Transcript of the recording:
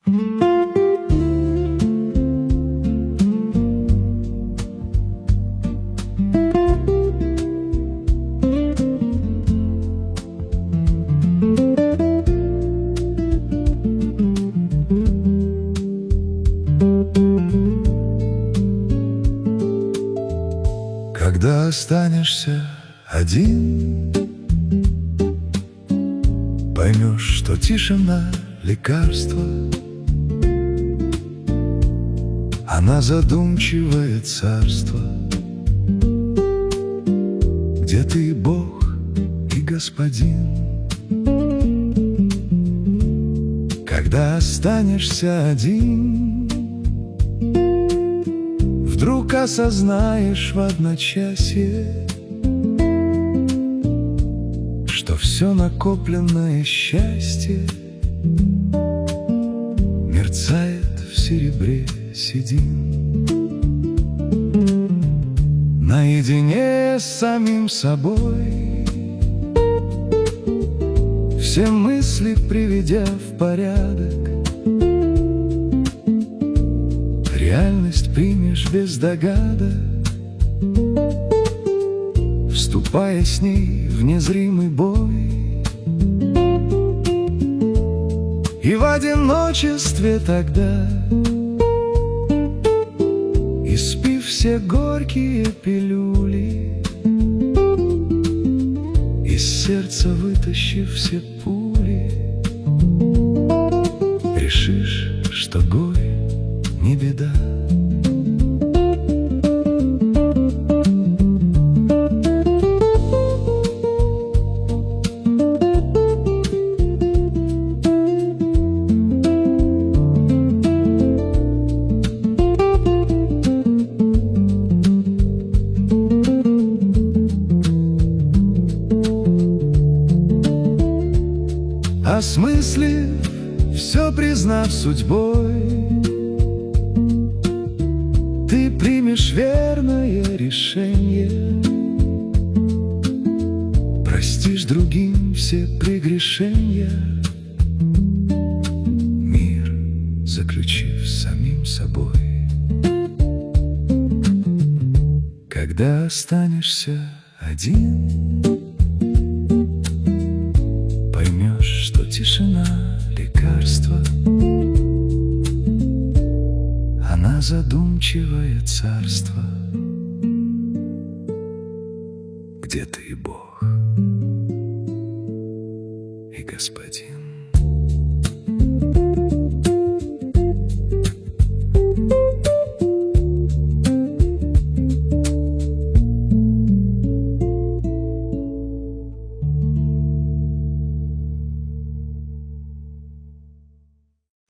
Когда останешься один, поймешь, что тишина — лекарство. Она задумчивое царство, где ты и Бог, и господин. Когда останешься один, вдруг осознаешь в одночасье, что все накопленное счастье мерцает в серебре седин. Наедине с самим собой, все мысли приведя в порядок, реальность примешь без догадок, вступая с ней в незримый бой. И в одиночестве тогда, испив все горькие пилюли, из сердца вытащив все пули, решишь, что горе не беда. Осмыслив все, признав судьбой, ты примешь верное решение, простишь другим все прегрешения, мир заключив с самим собой. Когда останешься один, поймешь, что тишина — лекарство. Она задумчивое царство, где ты и Бог.